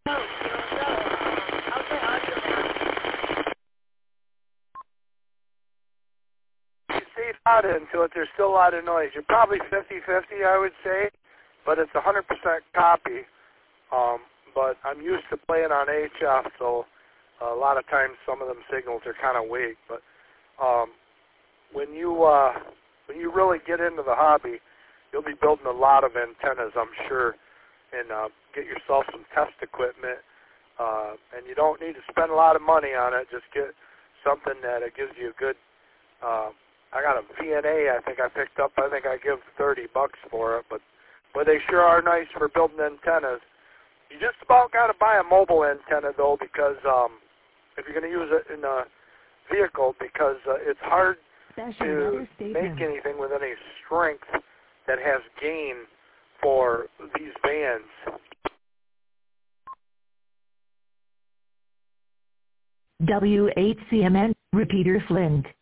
You stayed out into it, there's still a lot of noise. You're probably 50-50, I would say, but it's 100% copy. But I'm used to playing on HF, so a lot of times some of them signals are kind of weak. But when you really get into the hobby, you'll be building a lot of antennas, I'm sure, and get yourself some test equipment. And you don't need to spend a lot of money on it. Just get something that gives you a good. I got a VNA. I think I picked up. I think I give $30 for it, but they sure are nice for building antennas. You just about got to buy a mobile antenna though, because if you're going to use it in a vehicle, because it's hard to make anything with any strength that has gain for these bands. W8CMN, Repeater Flint.